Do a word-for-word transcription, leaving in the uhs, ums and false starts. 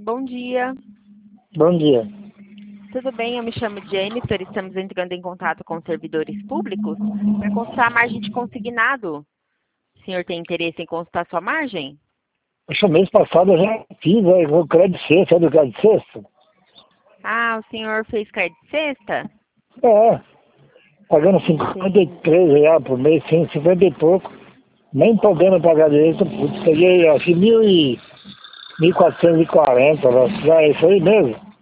Bom dia. Bom dia. Tudo bem? Eu me chamo Jennifer. Estamos entrando em contato com servidores públicos para consultar a margem de consignado. O senhor tem interesse em consultar sua margem? Acho que mês passado eu já fiz aí, o crédito sexta, sabe o crédito sexta? Ah, o senhor fez crédito sexta? É, pagando cinquenta e três reais por mês, sim, cinquenta e pouco. Nem podendo pagar direito, putz, peguei acho que mil e mil quatrocentos e quarenta, já é isso aí mesmo.